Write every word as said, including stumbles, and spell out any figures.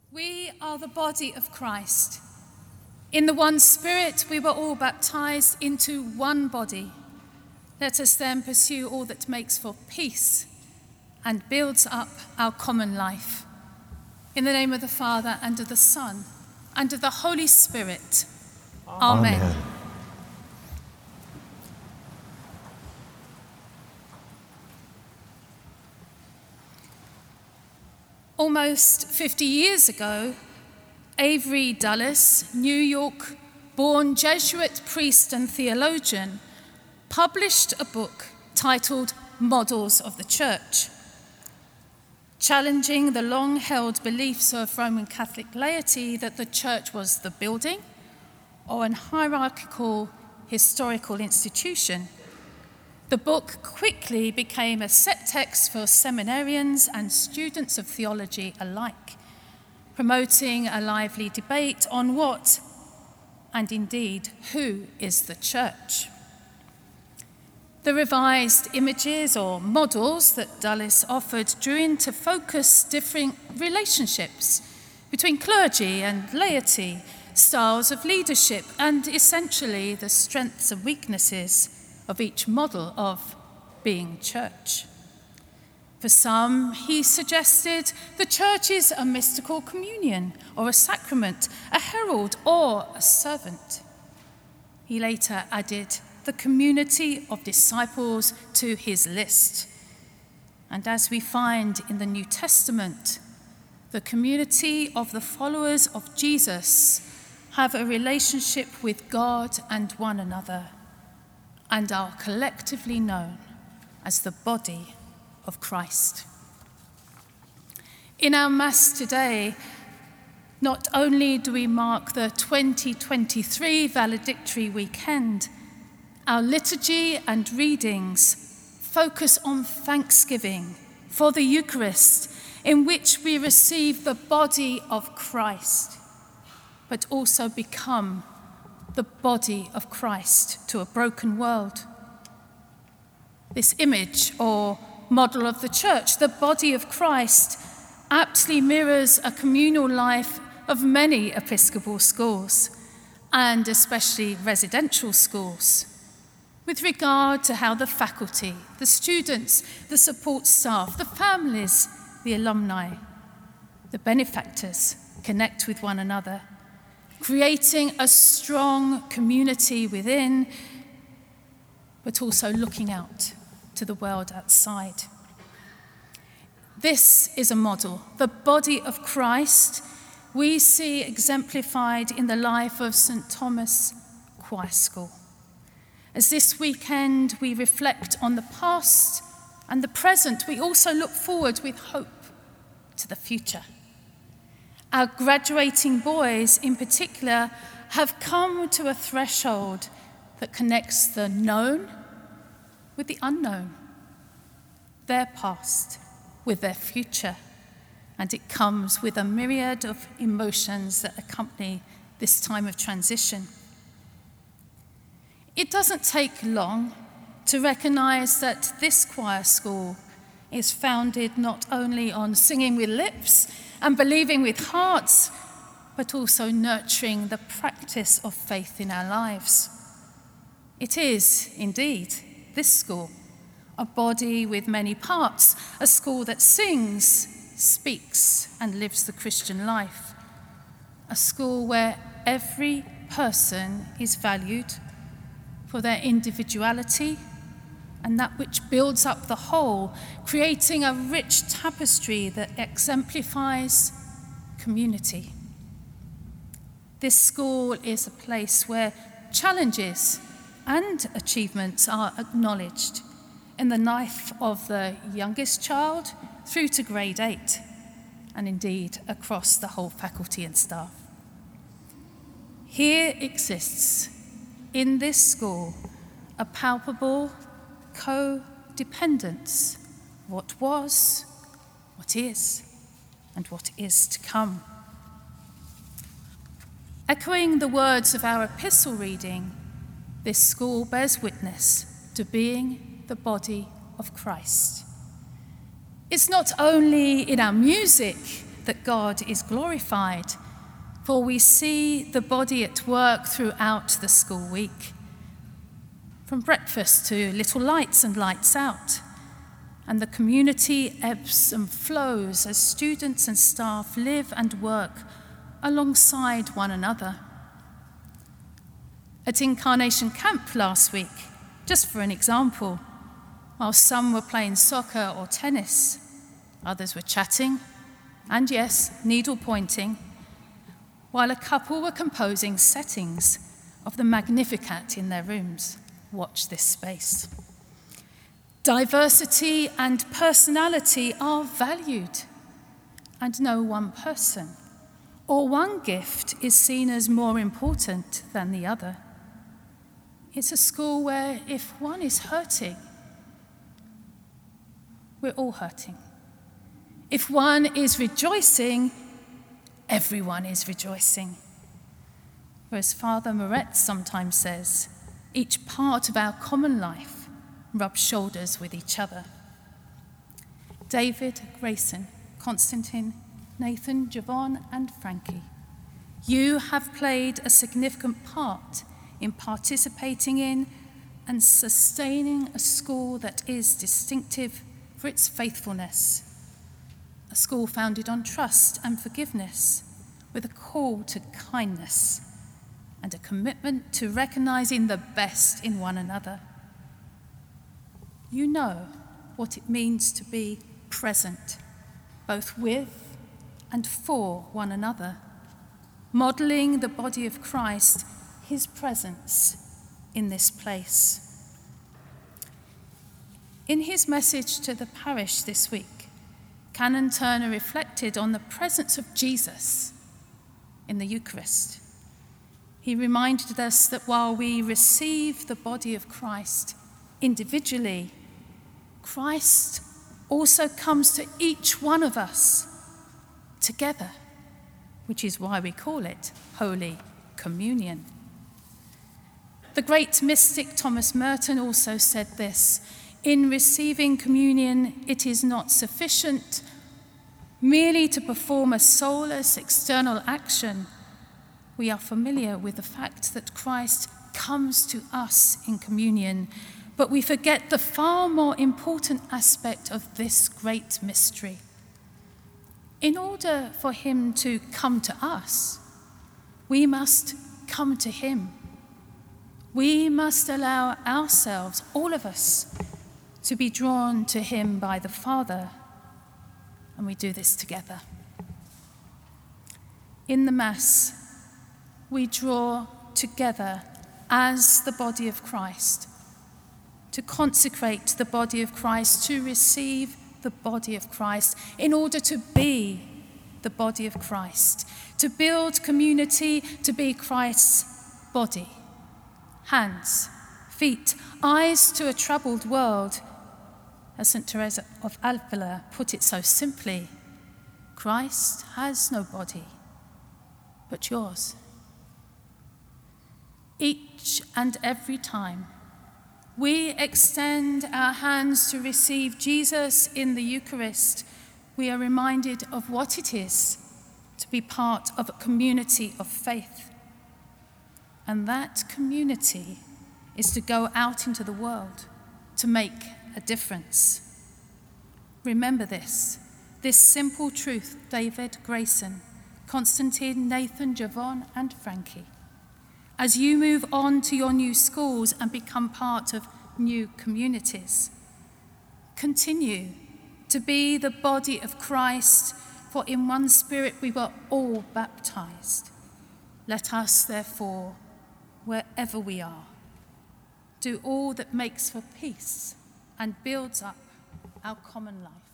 We are the body of Christ. In the one Spirit, we were all baptized into one body. Let us then pursue all that makes for peace and builds up our common life. In the name of the Father, and of the Son, and of the Holy Spirit. Amen. Amen. Almost fifty years ago, Avery Dulles, New York-born Jesuit priest and theologian, published a book titled Models of the Church, challenging the long-held beliefs of Roman Catholic laity that the church was the building or an hierarchical historical institution. The book quickly became a set text for seminarians and students of theology alike, promoting a lively debate on what, and indeed who, is the church. The revised images or models that Dulles offered drew into focus differing relationships between clergy and laity, styles of leadership, and essentially the strengths and weaknesses of each model of being church. For some, he suggested the church is a mystical communion or a sacrament, a herald or a servant. He later added the community of disciples to his list. And as we find in the New Testament, the community of the followers of Jesus have a relationship with God and one another, and are collectively known as the body of Christ. In our Mass today, not only do we mark the twenty twenty-three valedictory weekend, our liturgy and readings focus on thanksgiving for the Eucharist, in which we receive the body of Christ, but also become the body of Christ to a broken world. This image or model of the church, the body of Christ, aptly mirrors a communal life of many Episcopal schools, and especially residential schools, with regard to how the faculty, the students, the support staff, the families, the alumni, the benefactors connect with one another, creating a strong community within, but also looking out to the world outside. This is a model, the body of Christ, we see exemplified in the life of Saint Thomas Choir School. As this weekend we reflect on the past and the present, we also look forward with hope to the future. Our graduating boys, in particular, have come to a threshold that connects the known with the unknown, their past with their future, and it comes with a myriad of emotions that accompany this time of transition. It doesn't take long to recognize that this choir school is founded not only on singing with lips and believing with hearts, but also nurturing the practice of faith in our lives. It is, indeed, this school, a body with many parts, a school that sings, speaks, and lives the Christian life, a school where every person is valued for their individuality and that which builds up the whole, creating a rich tapestry that exemplifies community. This school is a place where challenges and achievements are acknowledged in the life of the youngest child through to grade eight, and indeed across the whole faculty and staff. Here exists, in this school, a palpable co-dependence, what was, what is, and what is to come. Echoing the words of our epistle reading, this school bears witness to being the body of Christ. It's not only in our music that God is glorified, for we see the body at work throughout the school week, from breakfast to little lights and lights out, and the community ebbs and flows as students and staff live and work alongside one another. At Incarnation Camp last week, just for an example, while some were playing soccer or tennis, others were chatting, and yes, needle pointing, while a couple were composing settings of the Magnificat in their rooms. Watch this space. Diversity and personality are valued, and no one person or one gift is seen as more important than the other. It's a school where if one is hurting, we're all hurting. If one is rejoicing, everyone is rejoicing. Or as Father Moretz sometimes says, each part of our common life rubs shoulders with each other. David, Grayson, Constantine, Nathan, Javon, and Frankie, you have played a significant part in participating in and sustaining a school that is distinctive for its faithfulness, a school founded on trust and forgiveness, with a call to kindness and a commitment to recognizing the best in one another. You know what it means to be present, both with and for one another, modeling the body of Christ, his presence in this place. In his message to the parish this week, Canon Turner reflected on the presence of Jesus in the Eucharist. He reminded us that while we receive the body of Christ individually, Christ also comes to each one of us together, which is why we call it Holy Communion. The great mystic Thomas Merton also said this: in receiving communion, it is not sufficient merely to perform a soulless external action. We are familiar with the fact that Christ comes to us in communion, but we forget the far more important aspect of this great mystery. In order for him to come to us, we must come to him. We must allow ourselves, all of us, to be drawn to him by the Father, and we do this together. In the Mass, we draw together as the body of Christ, to consecrate the body of Christ, to receive the body of Christ, in order to be the body of Christ, to build community, to be Christ's body. Hands, feet, eyes to a troubled world. As Saint Teresa of Avila put it so simply, Christ has no body but yours. Each and every time we extend our hands to receive Jesus in the Eucharist, we are reminded of what it is to be part of a community of faith. And that community is to go out into the world to make a difference. Remember this, this simple truth, David, Grayson, Constantine, Nathan, Javon, and Frankie. As you move on to your new schools and become part of new communities, continue to be the body of Christ, for in one Spirit we were all baptized. Let us, therefore, wherever we are, do all that makes for peace and builds up our common life.